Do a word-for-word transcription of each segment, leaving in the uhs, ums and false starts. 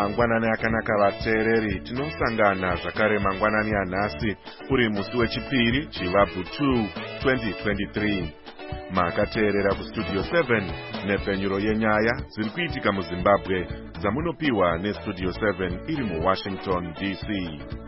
Mangwanani akanaka vateereri, tinosangana zvakare mangwanani anhasi uri musi wechipiri chivabvu two twenty twenty-three. Makateerera kustudio seven nepfenyuro yenyaya dziri kuitika muZimbabwe dzamunopiwa nestudio seven iri muWashington D C.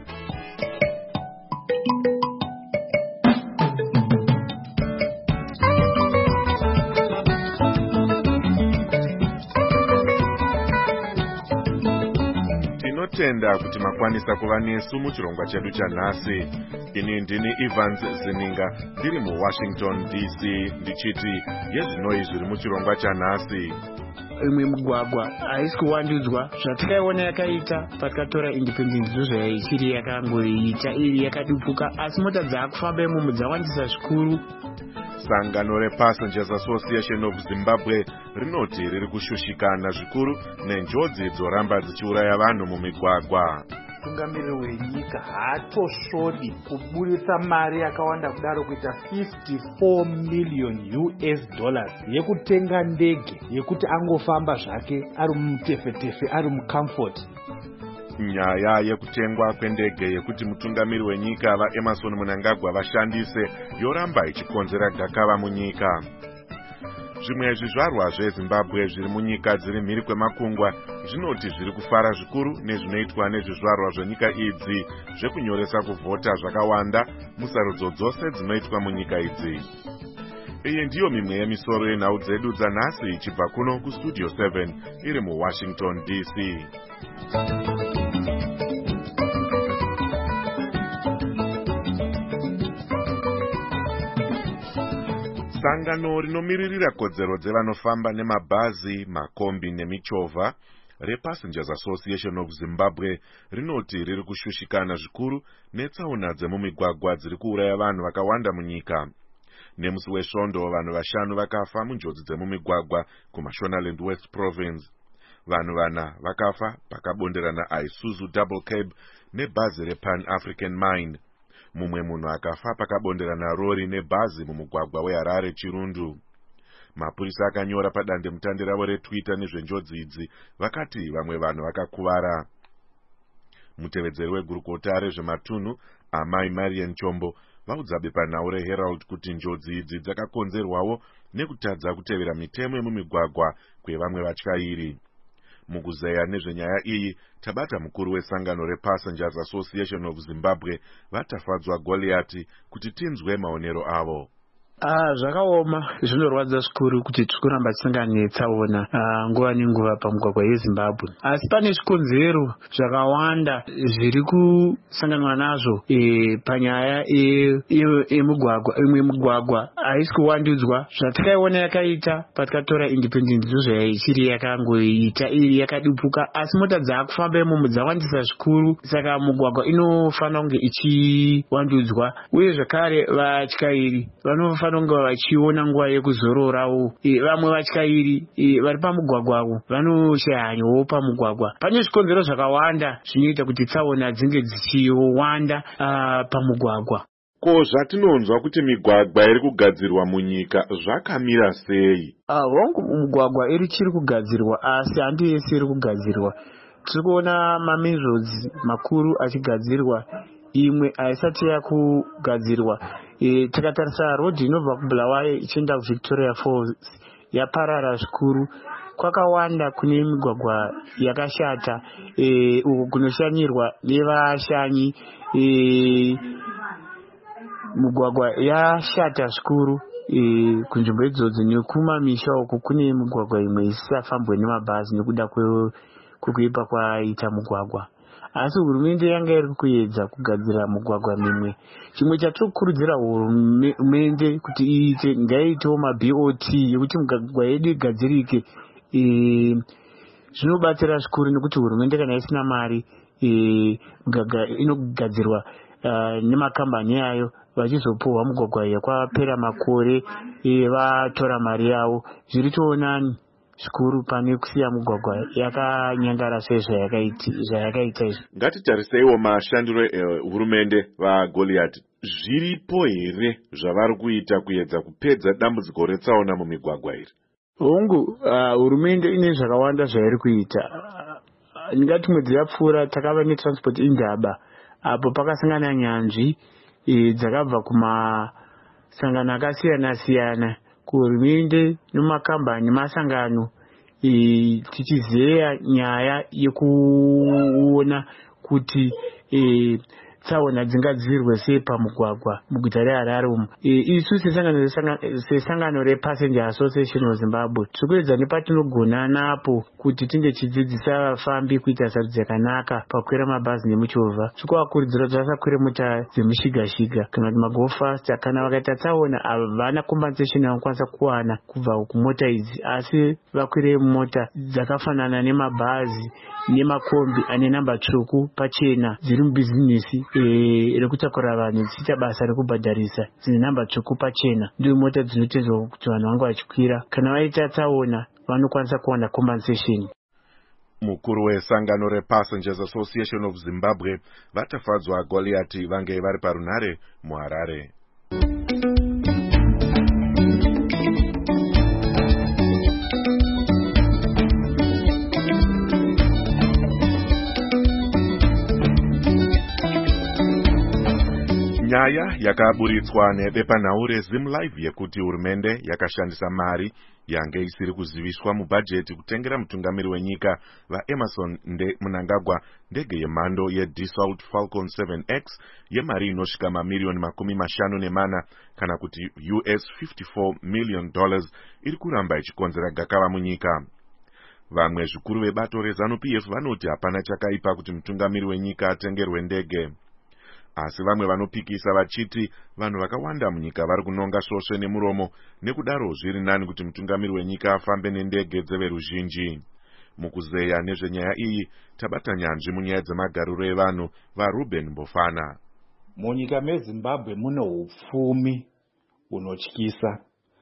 Tinotenda kuti makwanisa kuva nesu muchirongwa chedu chanhasi. Ini ndini Evans Zininga ndiri muWashington D C ndichiti yezvinoi zviri muchirongwa chanhasi. Imwe mugwagwa haisi kuwandudzwa zvatakaiona yakaita patakatora independence zvozvaichiri yakangoita iri yakadupuka, asi mota dzaakufamba imomo dzawandisa zvikuru. Sangano rePassengers Association of Zimbabwe rinoti riri kushushikana zvikuru nenjodzi dzoramba dzichiuraya vanhu mumigwagwa. Mutungamiriri wenyika haatosvodi kuburitsa mari yakawanda kudaro kuita fifty-four million U S dollars yekutenga ndege yekuti angofamba zvake ari mutefetefe ari mucomfort. Nyaya yekutengwa kwendege yekuti mutungamiri wenyika vaEmmerson Mnangagwa vashandise yoramba ichikonzera gakava munyika. Zvimwe zvizvarwa zveZimbabwe zviri munyika dziri mhiri kwemakungwa zvinoti zviri kufara zvikuru nezvinoitwa nezvizvarwa zvenyika idzi zvekunyoresa kuvhota zvakawanda musarudzo dzose dzinoitwa munyika idzi. Iyi ndiyo mimwe yemisoro yenhau dzedu dzanhasi ichibva kuno kustudio seven iri muWashington D C. Sangano rinomiririra kodzero dzevanofamba nemabhazi, makombi nemichovha rePassengers Association of Zimbabwe rinoti riri kushushikana zvikuru netsaona dzemumigwagwa dziri kuuraya vanhu vakawanda munyika. Nemusi wesvondo vanhu vashanu vakafa munjodzi dzemumigwagwa kuMashonaland West Province. Vanhu vana vakafa pakabonderana Isuzu Double Cab nebhazi rePan African Mine. Mumwe munhu akafa pakabonderana rori nebhazi mumugwagwa weHarare Chirundu. Mapurisa akanyora padande mutande ravo reTwitter nezvenjodzi idzi vakati vamwe vanhu vakakuvara. Mutevedzeri wegurukota rezvematunhu Amai Marian Chombo vaudza bepanhau reHerald kuti njodzi idzi dzakakonzerwawo nekutadza kutevera mitemo yemumigwagwa kwevamwe vatyairi. Mukuzeya nezvenyaya iyi tabata mukuru wesangano rePassengers Association of Zimbabwe vatafadzwa Goliati kuti tinzwe maonero avo. Ah, zvakaoma zvinorwadza zvikuru kuti tikuramba tisangana netsaona ah, nguva nenguva pamugwagwa yeZimbabwe. Asi pane zvikonzero zvakawanda zviri kusanganwa nazvo e, panyaya yemugwagwa. E, imwe mugwagwa haisi kuwandudzwa zvatakaiona yakaita patakatora independence zvozvaichiri yakangoita iri yakadupuka, asi mota dzaakufamba imomo dzawandisa zvikuru, saka mugwagwa inofanira kunge ichiwandudzwa. Uye zvakare vatyairi vanofanira vanonga vachiona nguva yekuzororawo. E, vamwe vatyairi e, vari pamugwagwawo vanoshayanyawo pamugwagwa. Pane zvikonzero zvakawanda zvinoita kuti tsaona dzinge dzichiwanda uh, pamugwagwa. Ko zvatinonzwa kuti migwagwa iri kugadzirwa munyika zvakamira sei? Ah, hongu mugwagwa iri chiri kugadzirwa, asi handi yese iri kugadzirwa. Tiri kuona mamainroads makuru achigadzirwa, imwe haisati yakugadzirwa. E, takatarisa rodhi inobva kuBulawayo ichienda kuVictoria Falls yaparara zvikuru. Kwakawanda kune migwagwa yakashata e, uko kunoshanyirwa nevashanyi. E, mugwagwa yashata zvikuru e, kunzvimbo idzodzo nekumamisha uko kune migwagwa imwe isisafambwe nemabhazi nekuda kwekuipa kwaita mugwagwa. Asi hurumende yanga iri kuedza kugadzira mugwagwa mimwe. Chimwe chatiri kukurudzira hurumende kuti iite ngaiitewo maB O T yekuti mugwagwa yedu igadzirike. E, zvinobatsira zvikuru nekuti hurumende kana isina mari e, mugwagwa inogadzirwa uh, nemakambani yayo vachizopuhwa mugwagwa yakwapera makore e, vatora mari yavo. Zviri toonani zvikuru pane kusiya mugwagwa yakanyangara sezvayakaita izvi. Ngatitariseiwo mashandiro ehurumende vaGoliath. Zviripo here zvavari kuita kuedza kupedza dambudziko retsaona mumigwagwa iri? Hongu hurumende uh, ine zvakawanda zvairi kuita. ndingati mwedzi yapfuura takava netransport indaba apo pakasangana nyanzvi e, dzakabva kumasangano akasiyana siyana kuhurumende nemakambani masangano e, tichizeya nyaya yekuona kuti e, tsaona dzingadzivirwe sei pamugwagwa muguta reHarare umu. Isu sesangano sesangano rePassenger Association of Zimbabwe tiri kuedza nepatinogona napo kuti tinge tichidzidzisa vafambi kuita sarudzo yakanaka pakukwira mabhazi nemuchovha. Tiri kuvakurudzira kuti vasakwire mota dzemushiga-shiga kana kuti magofasta. Kana vakaita tsaona havana compensation yavanokwanisa kuwana kubva kumota idzi, asi vakwire mota dzakafanana nemabhazi nemakombi ane namba tsvuku pachena dziri mubhizinesi rekutakura vanhu dzichiita basa rekubhadharisa dzine namba tsvuku pachena. Ndiyo mota dzinotedzwa kuti vanhu vange vachikwira. Kana vaita tsaona vanokwanisa kuwana compensation. Mukuru wesangano rePassengers Association of Zimbabwe vatafadzwa Goliath vange vari parunhare muHarare. Nyaya yakaburitswa nebepanhaure ZimLive yekuti hurumende yakashandisa mari yange isiri kuziviswa mubhajeti kutengera mutungamiri wenyika vaEmmerson Mnangagwa ndege yemhando yeDassault Falcon seven X yemari inosvika mamirioni makumi mashanu nemana kana kuti U S fifty-four million dollars iri kuramba ichikonzera gakava munyika. Vamwe zvikuru vebato reZANU P F vanoti hapana chakaipa kuti mutungamiri wenyika atengerwe ndege. Asi vamwe vanopikisa vachiti vanhu vakawanda munyika vari kunonga svosve nemuromo, nekudaro zviri nani kuti mutungamiri wenyika afambe nendege dzeveruzhinji. Mukuzeya nezvenyaya iyi tabata nyanzvi munyaya dzemagariro evanhu vaRuben Mbofana. Munyika meZimbabwe mune upfumi unotyisa.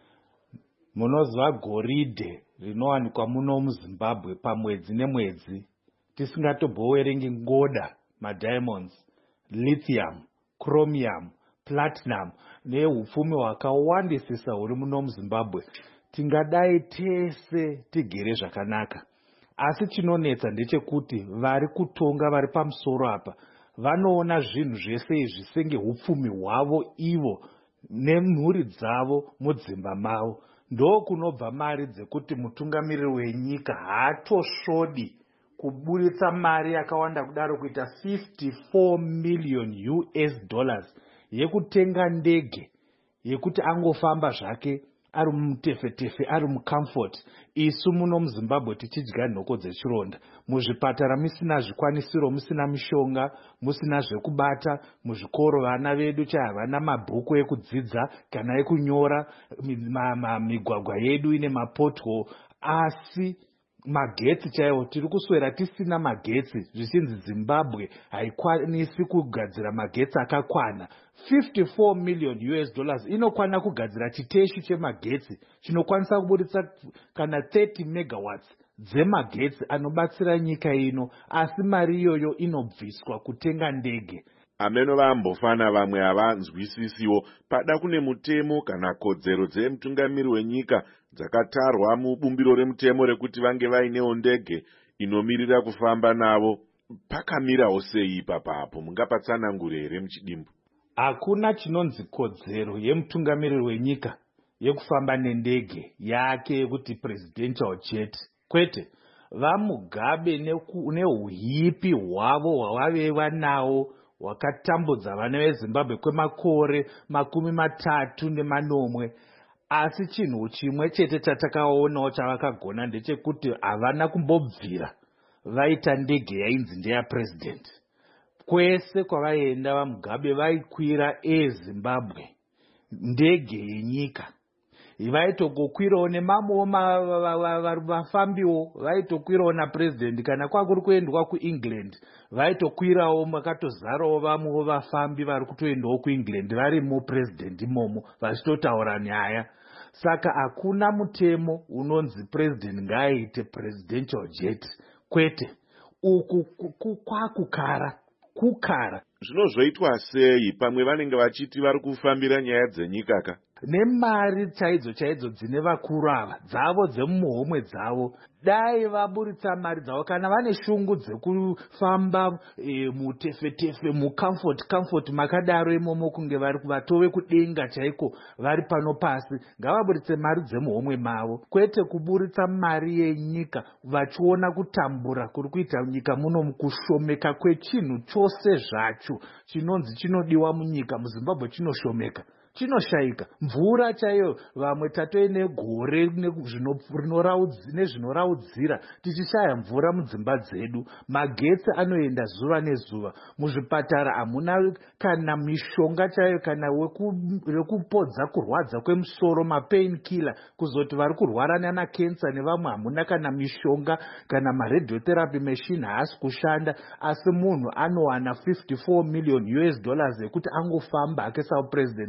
Munoziva goridhe rinowanikwa muno muZimbabwe pamwedzi nemwedzi tisingatobhowerengi ngoda, madiamonds, lithium, chromium, platinum neupfumi hwakawandisisa huri muno muZimbabwe. Tingadai tese tigere zvakanaka. Asi chinonetsa ndechekuti vari kutonga vari pamusoro apa vanoona zvinhu zvese izvi senge upfumi hwavo ivo nemhuri dzavo mudzimba mavo. Ndo kunobva mari dzekuti mutungamiriri wenyika haatosvodi kuburitsa mari yakawanda kudaro kuita fifty-four million U S dollars yekutenga ndege yekuti angofamba zvake ari mutefetefe ari mucomfort. Isu muno muZimbabwe tichidya nhoko dzechironda, muzvipatara musina zvikwanisiro, musina mishonga, musina zvekubata, muzvikoro vana vedu cha havana mabhuku ekudzidza kana ekunyora, migwagwa yedu ine mapothole, asi magetsi chaiwo tiri kuswera tisina magetsi, zvichinzi Zimbabwe haikwanisi kugadzira magetsi akakwana. fifty-four million U S dollars inokwana kugadzira chiteshi chemagetsi chinokwanisa kuburitsa kana thirty megawatts dzemagetsi anobatsira nyika ino, asi mari iyoyo inobviswa kutenga ndege. Ameno vambofana vamwe havanzwisisiwo pada kune mutemo kana kodzero dzemutungamiri wenyika dzakatarwa mubumbiro remutemo rekuti vange vainewo ndege inomirira kufamba navo. Pakamirawo sei ipapapo? Mungapatsanangure here muchidimbu? Hakuna chinonzi kodzero yemutungamiriri wenyika yekufamba nendege yake yekuti presidential jet. Kwete, vaMugabe neuhipi hwavo hwavave vanawo wakatambudza vana veZimbabwe kwemakore makumi matatu nemanomwe. Asi chinhu chimwe chete chatakaonawo chavakagona ndechekuti havana kumbobvira vaita ndege yainzi ndeya president. Kwese kwavaenda vaMugabe vaikwira eZimbabwe ndege yenyika. Vaitogokwirawo nemamwewo vafambiwo vaitokwirawo napresident. Kana kwakuri kuendwa kuEngland vaitokwirawo, makatozarawo vamwewo vafambi vari kutoendawo kuEngland vari mupresident imomo vachitotaura nyaya. Saka hakuna mutemo unonzi president ngaaite presidential jet. Kwete, uku kwakukara kukara. Zvinozvoitwa sei pamwe vanenge vachiti vari kufambira nyaya dzenyika ka? Nemari chaidzo chaidzo dzine vakuru ava dzavo dzemumuhomwe dzavo dai vaburitsa mari dzavo kana vane shungu dzekufamba e, mutefetefe mucomfort comfort makadaro imomo kunge vari vatove kudenga chaiko vari pano pasi, ngavaburitse mari dzemuhomwe mavo kwete kuburitsa mari yenyika vachiona kutambura kuri kuita nyika muno kushomeka kwechinhu chose zvacho chinonzi chinodiwa munyika muZimbabwe chinoshomeka chinoshayika. Mvura chaiyo vamwe tatoine gore nezvinoraudzira tichishaya mvura mudzimba dzedu, magetsi anoenda zuva nezuva, muzvipatara hamuna kana mishonga chaiyo kana wekupodza kurwadza kwemusoro mapain killer, kuzoti vari kurwara nana kensa nevamwe hamuna kana mishonga kana maradiotherapy machine haasi kushanda, asi munhu anowana fifty-four million U S dollars ekuti angofamba ake saupresident.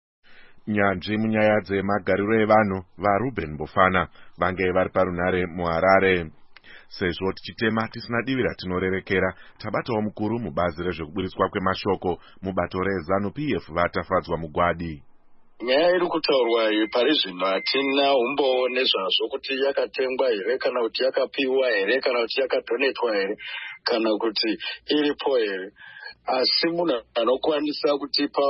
Nyanzvi munyaya dzemagariro evanhu vaRuben Bofana vange vari parunhare muHarare. Sezvo tichitema tisina divi ratinorerekera, tabatawo mukuru mubazi rezvekuburitswa kwemashoko mubato reZANU P F vatafadzwa mugwadi. Nyaya iri kutaurwa pari zvino hatina umbowo nezvazvo kuti yakatengwa here kana kuti yakapiwa here kana kuti yakadonetwa here kana kuti iripo here, asi munhu anokwanisa kutipa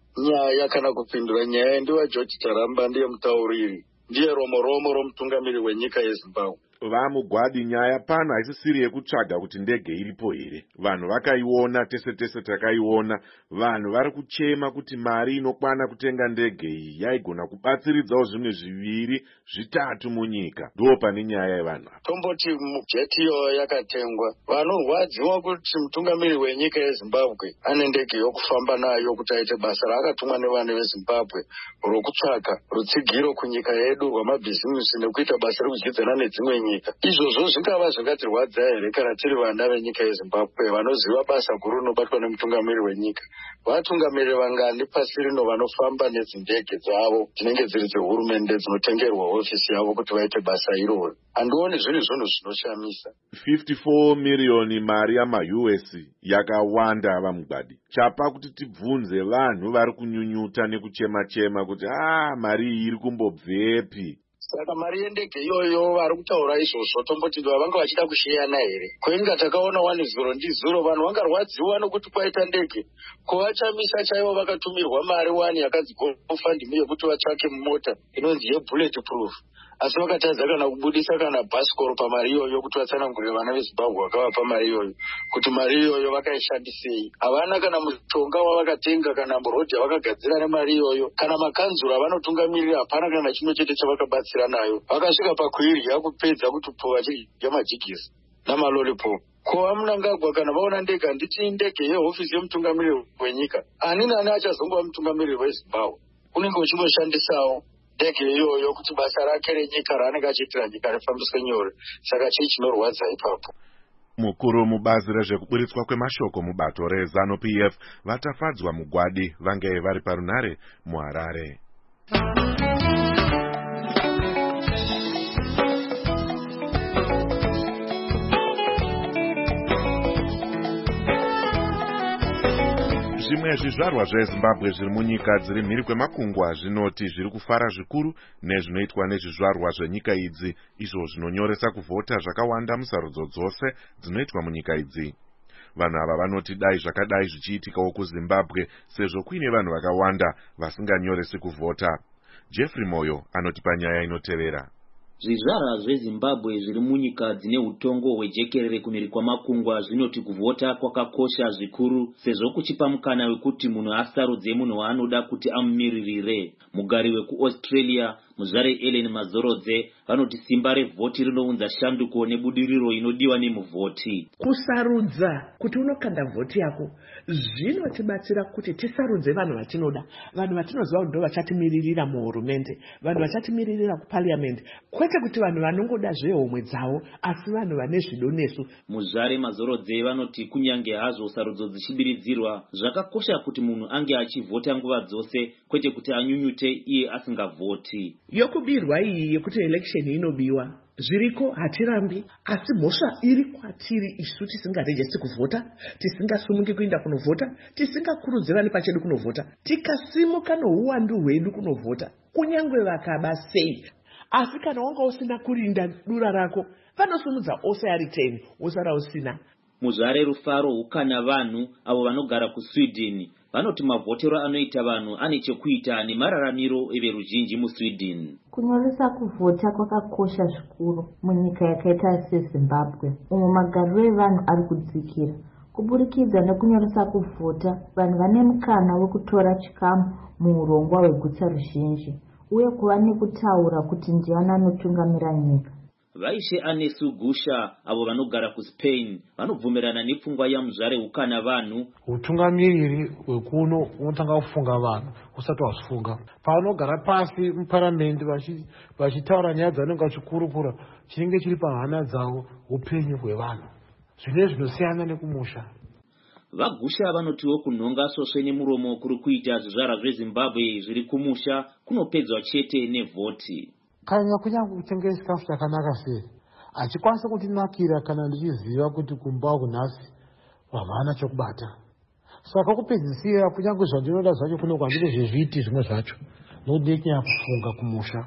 nyaya kana kupindura nyaya ndiwa George Taramba, ndiye mutauriri, ndiye romo-romo romutungamiri wenyika yeZimbabwe. Vamugwadi, nyaya pano haisisiri yekutsvaga kuti ndege iripo here. Vanhu vakaiona, tese tese takaiona. Vanhu vari kuchema kuti mari inokwana kutenga ndege iyi yaigona kubatsiridzawo zvimwe zviviri zvitatu munyika. Ndo pane nyaya yevanhu. Tomboti jeti iyo yakatengwa, vanorwadziwa kuti mutungamiri wenyika yeZimbabwe ane ndege yokufamba nayo kuti aite basa raakatumwa nevanhu veZimbabwe rokutsvaka rutsigiro kunyika yedu rwamabhizimusi nekuita basa rekudyidzana nedzimwe nyika. Izvozvo zvingava zvingatirwadza here kana tiri vana venyika yeZimbabwe vanoziva basa guru rinobatwa nemutungamiri wenyika. Vatungamiri vangani pasi rino vanofamba nedzindege dzavo dzinenge dziri dzehurumende dzinotengerwa hofisi yavo kuti vaite basa iroro. Handioni zviri zvinhu zvinoshamisa. fifty-four million mari yama-U S yakawanda vamugwadi. Chapa kuti tibvunze vanhu vari kunyunyuta nekuchema-chema kuti ah mari iyi iri kumbobvepi. Saka mari yendege iyoyo vari kutaura izvozvo tomboti ndo vanga vachida kushiyana here. Kwenga takaona one zuro ndizuro vanhu vangarwadziwa nokuti kwaita ndege. Kovachamisa chaivo vakatumirwa mari wani yakadzi GoFundMe yekuti vatsvake mota inonzi yebullet proof. Asi vakatadza kana kubudisa kana bhasikoro pamari iyoyo kuti vatsanangurire vana veZimbabwe vakavapa mari iyoyo kuti mari iyoyo vakaishandisei. Havana kana mushonga wavakatenga kana murodhi yavakagadzira nemari iyoyo kana makanzura vanotungamirira, hapana kana chimwe chete chavakabatsira nayo. Vakasvika pakuirya kupedza kutupuwa vachirya majigisi namalolipop. Ko Mnangagwa kana vaona ndege, handiti ndege yehofisi yemutungamiriri wenyika, ani nani achazongova mutungamiriri weZimbabwe. Unenge uchingoshandisawo ndege iyoyo kuti basa rake renyika raanenge achiitira nyika rifambiswe nyore. Saka chii chinorwadza ipapo? Mukuru mubazi rezvekuburitswa kwemashoko mubato reZANU P F vatafadzwa mugwadi vange vari parunhare muHarare. Zvimwe zvizvarwa zveZimbabwe zviri munyika dziri mhiri kwemakungwa zvinoti zviri kufara zvikuru nezvinoitwa nezvizvarwa zvenyika idzi, izvo zvinonyoresa kuvhota zvakawanda musarudzo dzose dzinoitwa munyika idzi. Vanhu ava vanoti dai zvakadai zvichiitikawo kuZimbabwe sezvo kuine vanhu vakawanda vasinganyoresi kuvhota. Jeffrey Moyo anotipa nyaya inotevera. Zvizvarwa zveZimbabwe zviri munyika dzine utongo hwejekerere kumhiri kwamakungwa zvinoti kuvhota kwakakosha zvikuru sezvo kuchipa mukana wekuti munhu asarudze munhu waanoda kuti amumiririre. Mugari wekuAustralia Muzvare Ellen Mazorodze vanoti simba revhoti rinounza shanduko nebudiriro inodiwa nemuvhoti. Kusarudza kuti unokanda vhoti yako zvinotibatsira kuti tisarudze vanhu vatinoda, vanhu vatinoziva ndo vachatimiririra muhurumende, vanhu vachatimiririra kuparliament, kwete kuti vanhu vanongoda zvehomwe dzavo asi vanhu vane zvido nesu. Muzvare Mazorodze vanoti kunyange hazvo sarudzo dzichibiridzirwa zvakakosha kuti munhu ange achivhota nguva dzose kwete kuti anyunyute iye asingavhoti. Yokubirwa iyi yekuti election inobiwa zviriko hatirambi, asi mhosva iri kwatiri isu tisingarejesti kuvhota, tisingasumuki kuenda kunovhota, tisingakurudzirani pachedu kunovhota, tikasimuka nouwandu hwedu kunovhota, kunyangwe vakaba sei. Asi kana wanga usina kurinda dura rako, vanosumudza ose ari ten wosara usina. Muzvare Rufaro ukana vanhu avo vanogara kuSweden vanoti mavhotero anoita vanhu ane chekuita nemararamiro everuzhinji muSweden. Kunyoresa kuvhota kwakakosha zvikuru munyika yakaita seZimbabwe umwe magariro evanhu ari kudzikira. Kuburikidza nekunyoresa kuvhota vanhu vane mukana wekutora chikamu muurongwa hweguta ruzhinji uye kuva nekutaura kuti ndiani anotungamira nyika. Vaishe Anesu Gusha avo vanogara kuSpain vanobvumirana nepfungwa yamuzvare ukana vanhu. Utungamiriri wekuno unotanga kufunga vanhu usati wazvifunga. Pavanogara pasi muparamendi vachitaura nyaya dzavanenge vachikurukura chinenge chiri pahana dzavo upenyu hwevanhu. Zvine zvinosiyana nekumusha. Vagusha vanotiwo kunhonga svosve nemuromo kuri kuita zvizvarwa zveZimbabwe zviri kumusha kunopedzwa chete nevhoti. Kanya kunyange kutenga chikafu chakanaka sei achikwanisa kutinakira kana ndichiziva kuti kumba kunhasi wavana chokubata. Saka kupedzisira kunyange zvandinoda zvacho kuno kwandiri zvezviti zvimwe zvacho nodii kunyanya kufunga kumusha.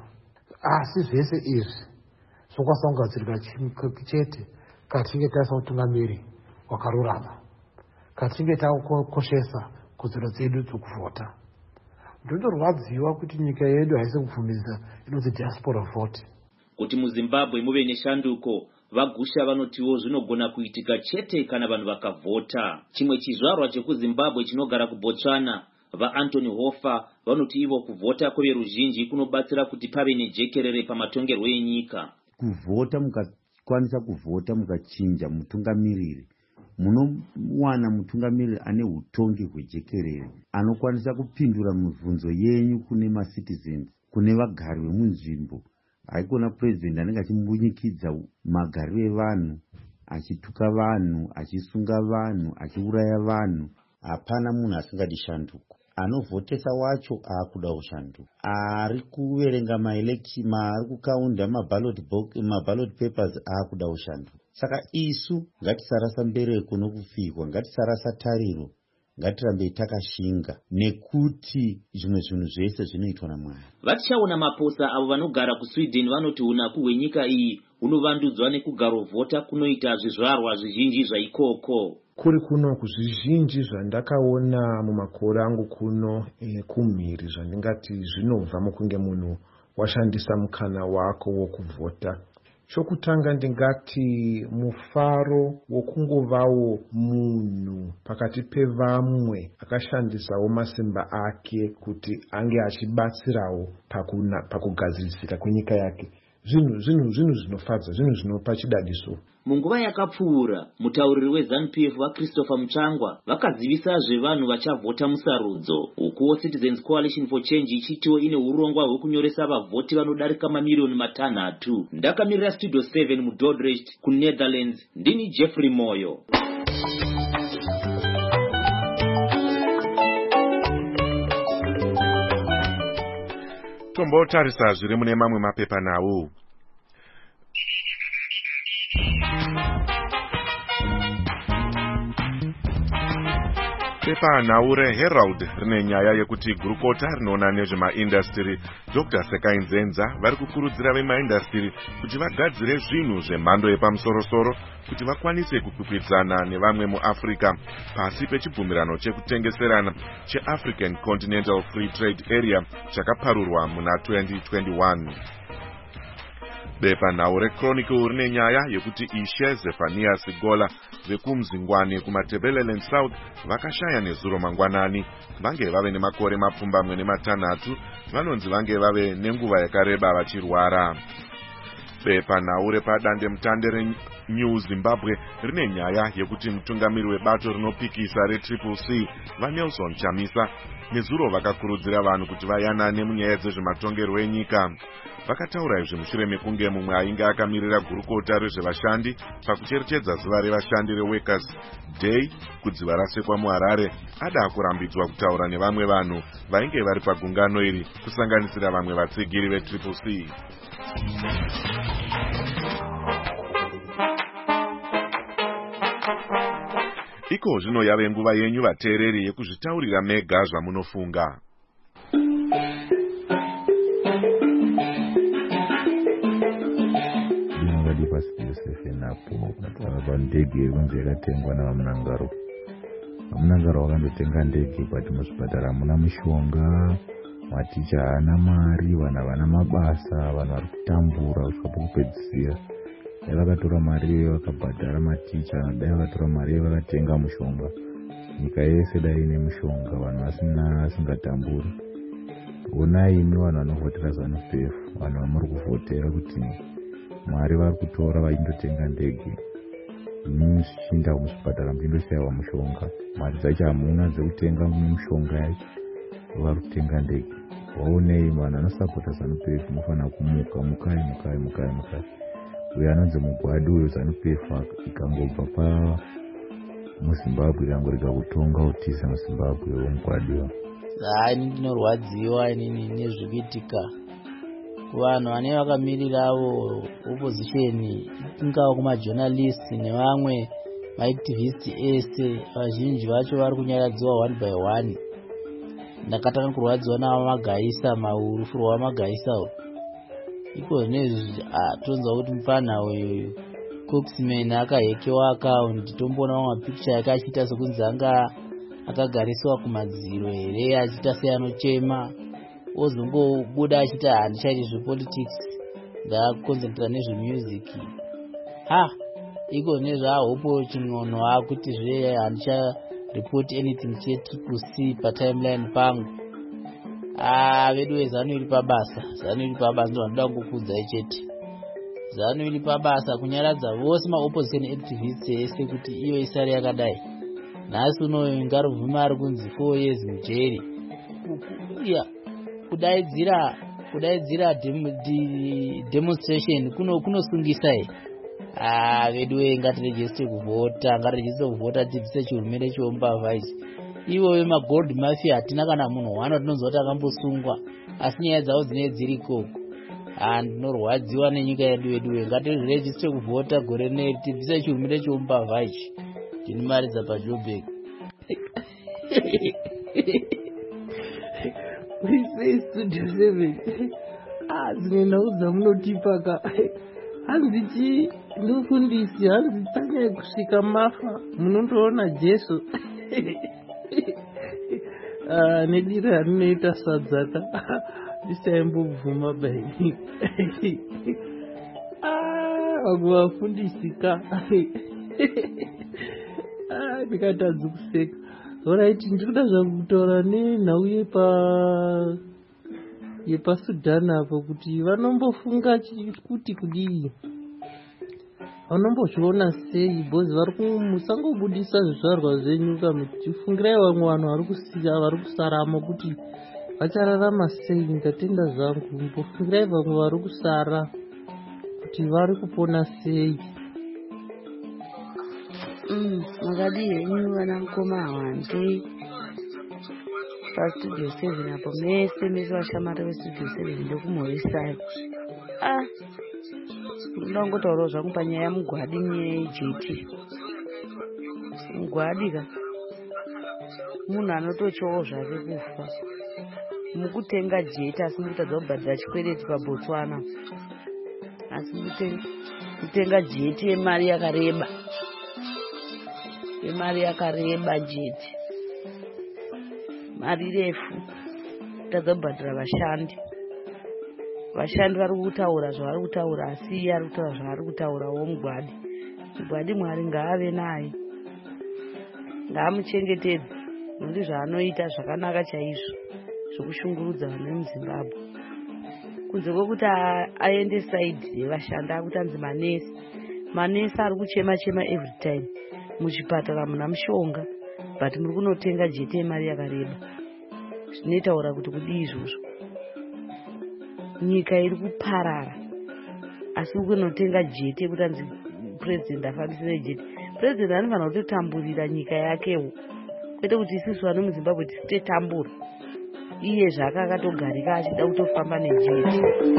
Asi zvese izvi zvokwasangadzirirwa chete katinge taisa utungamiri wakarurama, katinge takoshesa kodzero dzedu dzokuvhota. Ndodorwadziwa kuti nyika yedu haisi kupfumisa inonzi diaspora vote. Kuti muZimbabwe muve neshanduko, Vagusha vanotiwo zvinogona kuitika chete kana vanhu vakavhota. Chimwe chizvarwa chekuZimbabwe chinogara kuBotswana, vaAnthony Hofer vanoti ivo kuvhota kweveruzhinji kunobatsira kuti pave nejekerere pamatongerwo enyika. Kuvhota mukakwanisa kuvhota mukachinja mutungamiriri, munowana mutungamiriri ane utongi hwejekerere anokwanisa kupindura mibvunzo yenyu kune macitizens, kune vagari vemunzvimbo. Haikona president anenge achimbunyikidzwa magariro evanhu, achituka vanhu, achisunga vanhu, achiuraya vanhu. Hapana munhu asingadi shanduko. Anovhotesa wacho akuda kushanduka. Ari kuverenga maelection, ari kukaunda maballot box, maballot papers akuda kushanduka. Saka isu ngatisarasa mbereko nokufirwa, ngatisarasa tariro, ngatirambe takashinga nekuti zvimwe zvinhu zvese zvinoitwa naMwari. Vachaona maposa avo vanogara kuSweden vanoti unaku hwenyika iyi unovandudzwa nekugarovhota kunoita zvizvarwa zvizhinji zvaikoko. Kuri kuno kuzvizhinji zvandakaona mumakore angu kuno e, kumhiri zvandingati zvinobva mukunge munhu washandisa mukana wako wokuvhota. Chokutanga ndingati mufaro wokungovawo munhu pakati pevamwe akashandisawo masimba ake kuti ange achibatsirawo pakugadzirisika kwenyika yake. Zvinhu zvinhu zvinhu zvinofadza, zvinhu zvinopa chidadiso. Munguva yakapfuura, mutauriri weZANU-P F vaChristopher Muchangwa vakazivisa zvevanhu vachavhota musarudzo. Ukuwo Citizens Coalition for Change ichitiwo ine urongwa hwekunyoresa vavhoti vanodarika mamiliyoni matanhatu. Ndakamirira Studio seven muDordrecht kuNetherlands, ndini Jeffrey Moyo. Tombotarisa zviri mune mamwe mapepa nawo. Pepa nawo reHerald rine nyaya yekuti gurukota rinoona nezvemaindastiri Doctor Sekai Nzenza vari kukurudzira vemaindastiri kuti vagadzire zvinhu zvemhando yepamusorosoro kuti vakwanise kukwikwidzana nevamwe muAfrica pasi pechibvumirano chekutengeserana cheAfrican Continental Free Trade Area chakaparurwa muna twenty twenty-one. Bepa nawo reChronicle rine nyaya yekuti Ishe Zephanias Gola vekumzingwane kumaTebeleland South vakashaya nezuro mangwanani. Vange vave nemakore mapfumbamwe nematanhatu, vanonzi vange vave nenguva yakareba vachirwara. Bepa nawo repadande mutande reNew Zimbabwe rine nyaya yekuti mutungamiri webato rinopikisa reTriple C vaNelson Chamisa nezuro vakakurudzira vanhu kuti vayanane munyaya dzezvematongerwo enyika. Vakataura izvi mushure mekunge mumwe ainge akamirira gurukota rezvevashandi pakucherechedza zuva revashandi reWorkers Day kudziva rasekwa muHarare ada kurambidzwa kutaura nevamwe vanhu vainge vari pagungano iri kusanganisira vamwe vatsigiri veTriple C. Iko zvino yave nguva yenyu vateereri yekuzvitaurira mega zvamunofunga. ipapo pandege kunzi yakatengwa navamunangaro. Vamunangaro vakandotenga ndege but muzvipatara hamuna mishonga, maticha haana mari, vanhu havana mabasa, vanhu vari kutambura kusvika pokupedzisira. Dai vakatora mari vakabhadhara maticha, dai vakatora mari vakatenga mushonga, nyika yese dai ine mushonga, vanhu vasina asingatamburi. Onai imi vanhu vanovhotera ZANU P F, vanhu vamuri kuvhotera kuti mari vari kutora vaindotenga ndege, imi zvichiinda muzvipatara muchindoshayiwa mushonga, mari dzacho hamuna dzekutenga mushonga yacho, vari kutenga ndege. Waonei vanhu vanosapota ZANU P F munofanira kumuka, mukai mukai mukai mukai. Uyo anonzi Mugwadi uyo ZANU P F ikangobva pa muZimbabwe ikangorega kutonga utisa muZimbabwe womugwadi uyo. Hayi ndinorwadziwa inini nezvikuitika kuvanhu vane vakamirirawo opposition, ingawa kumajournalist nevamwe maactivist ese, vazhinji vacho vari kunyaradzwa one by one. Ndakatanga kurwadziwa navo Magaisa, maurufuro wamagaisa iko nezvi atonza kuti mufana uyu Coxman akahekewa account, tomboona mamwe picture yake achiita sekunzi anga akagariswa kumadziro here achiita seanochema, ozongobuda achiita handichaiti zvepolitics, ndakonzentrata nezvemusic. Ha iko nezvahopo chinono akuti zve handicha report anything chetiri C patimeline pangu. Ah vedu vezanu iri pabasa, ZANU iri pabasa, ndo vanoda kukudzai chete. ZANU iri pabasa kunyaradza vose maopposition activists ese kuti iyo isari yakadai. Nhasi unoyo Ngaruvhuma ari kunzi four years mujeri. Kuya kudaidzira kudaidzira demonstration kuno kunosungisa here. Ah vedu ngatirejeste kuvhota, ngatirejeste kuvhota tibvise chihurumende cheumbavha ichi. Ivo magold mafia hatina kana munhu wano tinonzwa kuti akambosungwa, asi nyaya dzavo dzine dziri koko. Ah ndinorwadziwa nenyika yedu yedu, ngatirejeste kuvhota gore rineri tibvise chihurumende cheumbavha ichi. Ndinomaridza paJoburg. We say Studio seven. Ah dzine nhau dzamunotipaka. Hanzichi ndofundisi, hanzi tanyaya kusvika mafa munondoona Jesu. Ah nedira rinoita sadzaka ndisaimbobvuma bai. Ah vamwe vafundisika. Ah ndikatadza kuseka. Alright, ndikuda zvangu kutaura nenhau yepa yepaSudan apo kuti vanombofunga kuti kudii, vanombozviona sei, bhozi vari musangobudisa zvizvarwa zvenyu muchifungirai vamwe vanhu vari kusiya vari kusaramo kuti vachararama sei. Ndatenda zvangu, mbofungirai vamwe vari kusara kuti vari kupona sei. Makadii henyu vana mukoma hwandi paStudio seven apo mese mese vashamari veStudio seven ndokumhoresai. Ah ndoda kungotaurawo zvangu panyaya yaMugwadi neJ T. Mugwadi ka munhu anotochowo zvake kufa mukutenga jeti asi mukutadza kubhadhira chikwereti paBotswana, asi kutenga jeti yemari yakareba yemari yakareba jeti mari refu, tadza kubhadhira vashandi. Vashandi vari kutaura zvavari kutaura, asi iye ari kutaura zvaari kutaurawo Mugwadi. Mugwadi Mwari ngaave naye, ngaamuchengetedze, nokuti zvaanoita zvakanaka chaizvo zvokushungurudza vanhu vemuZimbabwe. Kunze kwokuti aende saidhi yevashandi akuti anzi manesi, manesi ari kuchema chema every time. Muchipatara muna mushonga but muri kunotenga jeti yemari yakareba. Zvinotaura kuti kudii izvozvo? Nyika iri kuparara asi kunotenga jeti yekuti anzi president afambise nejeti. President anofanira kutotamburira nyika yakewo, kwete kuti isusu vano muZimbabwe tisitotambura. Iye zvake akatogarika achida kutofamba nejeti.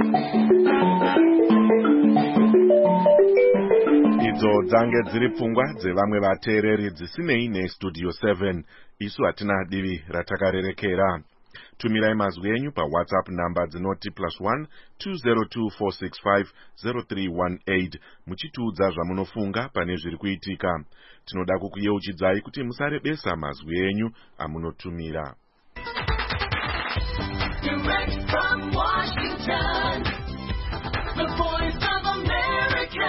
Idzo dzange dziri pfungwa dzevamwe vateereri dzisinei neStudio seven. Isu hatina divi ratakarerekera. Tumirai mazwi enyu pa WhatsApp namba dzinoti plus one two zero two four six five zero three one eight muchitiudza zvamunofunga pane zviri kuitika. Tinoda kukuyeuchidzai kuti musarebesa mazwi enyu amunotumira. Direct from Washington, the voice of America,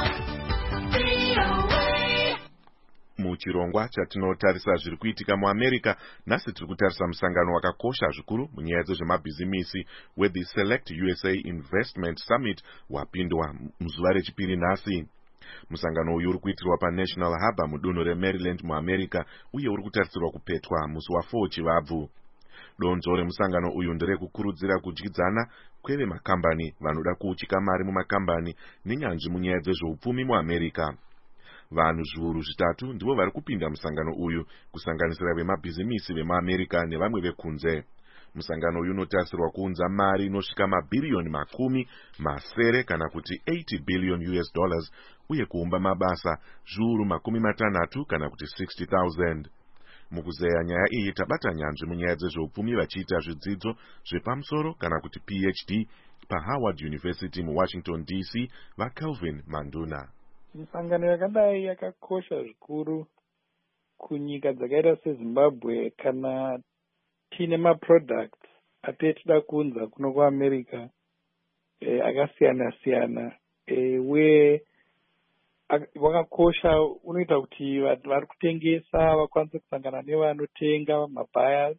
V O A. Muchirongwa chatinotarisa zviri kuitika muAmerica, nhasi tiri kutarisa musangano wakakosha zvikuru munyaya dzezvemabhizimisi weThe Select U S A Investment Summit wapindwa muzuva rechipiri nhasi. Musangano uyu uri kuitirwa paNational Harbor mudunhu reMaryland muAmerica uye uri kutarisirwa kupetwa musi wa4 Chivabvu. Donzo remusangano uyu nderekukurudzira kudyidzana kwevemakambani vanoda kuuchika mari mumakambani nenyanzvi munyaya dzezveupfumi muAmerica. Vanhu zviuru zvitatu ndivo vari kupinda musangano uyu, kusanganisira vemabhizimisi vemuAmerica nevamwe vekunze. Musangano uyu unotarisirwa kuunza mari inosvika mabhiriyoni makumi masere kana kuti eighty billion U S dollars uye kuumba mabasa zviuru makumi matanhatu kana kuti sixty thousand. Mukuzeya nyaya iyi tabata nyanzvi munyaya dzezveupfumi vachiita zvidzidzo zvepamusoro kana kuti P H D paHoward University muWashington D C vaKelvin Manduna. Misangano yakadai yakakosha zvikuru kunyika dzakaita seZimbabwe kana tine maproducts atetida kunza kuno kuAmerica e, akasiyana siyana e, uye wakakosha unoita kuti vari kutengesa vakwanise kusangana nevanotenga mabuyers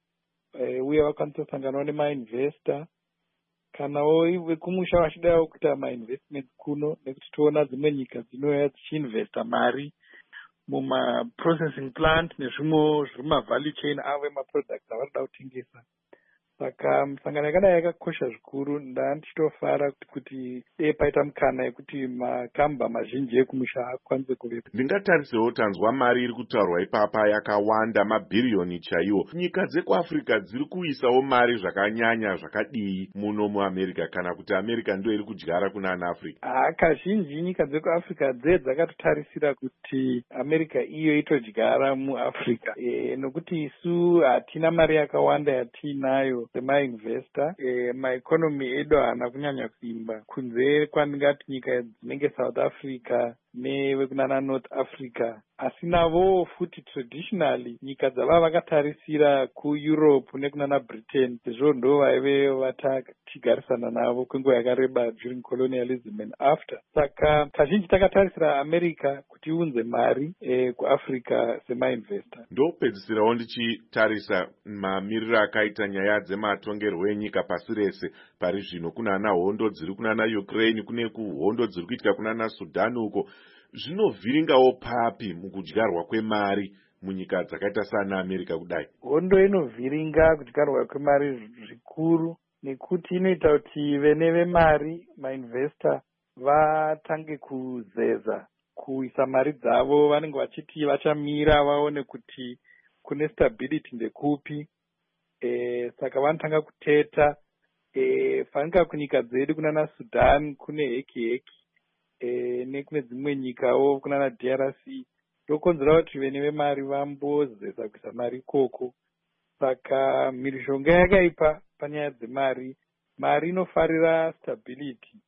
e, uye vakwanise kusanganawo nemainvestor kanawo vekumusha vachidawo kuita mainvestments kuno, nekuti toona dzimwe nyika dzinouya dzichiinvesta mari mumaprocessing plant nezvimwe zviri mumavalue chain avo emaproducts avanoda kutengesa. Saka misangano yakadai yakakosha zvikuru. Ndandichitofara kuti dei paita mukana yekuti makamba mazhinji ekumusha akwanise kuvepo. Ndingatarisewo tanzwa mari iri kutaurwa ipapa yakawanda, mabhiriyoni chaiwo. Nyika dzekuAfrica dziri kuisawo mari zvakanyanya zvakadii muno muAmerica, kana kuti America ndio iri kudyara kuna ana Africa? Ah, kazhinji nyika dzekuAfrica dze dzakatotarisira kuti America iyo itodyara muAfrica. E, nokuti isu hatina mari yakawanda yatinayo semainvestor, e, maekonomi edu haana kunyanya kusimba kunze kwandingati nyika dzinenge South Africa nevekunana North Africa. Asi navo futi traditionally nyika dzava vakatarisira kuEurope nekunana Britain, sezvo ndo vaive vatachigarisana navo kwenguva yakareba during colonialism and after. Saka kazhinji takatarisira America kuti iunze mari e, kuAfrica semainvestor. Ndopedzisirawo ndichitarisa mamiriro akaita nyaya dzematongerwo enyika pasi rese pari zvino. Kunana hondo dziri kunana Ukraine, kune kuhondo dziri kuitika kunana Sudan uko. Zvinovhiringawo papi mukudyarwa kwemari munyika dzakaita sana America kudai? Hondo inovhiringa kudyarwa kwemari zvikuru nekuti inoita kuti vene vemari mainvestor vatange kuzeza kuisa mari dzavo. Vanenge vachiti vachamira vaone kuti kune stability ndekupi. E, saka vanotanga kuteta. E, fanika kunyika dzedu kunana Sudan kune heki heki. E, nekune dzimwe nyikawo kunana D R C ndokonzera kuti vene vemari vambozeza kuisa mari ikoko. Saka mhirizhonga yakaipa panyaya dzemari. Mari inofarira stability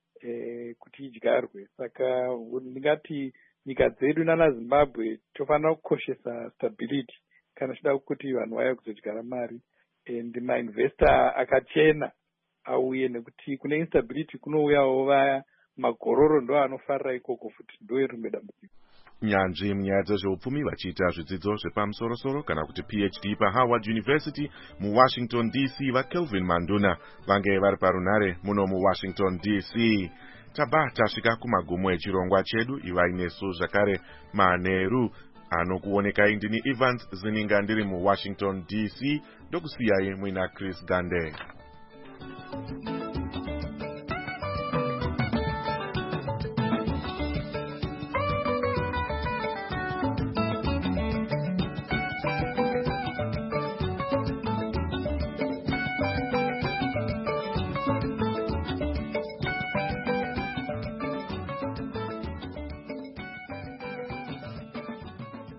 e, kuti idyarwe. Saka ndingati nyika dzedu nana Zimbabwe tofanira kukoshesa stability kana chida kuti vanhu vaya kuzodyara mari and mainvestor akachena auye, nekuti kune instability kunouyawo vaya magororo ndo anofarira ikoko futi, ndo rimwe dambudziko. Nyanzvi munyaya dzezveupfumi vachiita zvidzidzo zvepamusoro-soro kana kuti P H D paHoward University muWashington D C vaKelvin Manduna vange vari parunare muno muWashington D C. Taba tasvika kumagumo echirongwa chedu. Ivai nesu zvakare manheru anokuonekai ndini Evans Zininga ndiri muWashington D C. Ndokusiyai muina Chris Gande.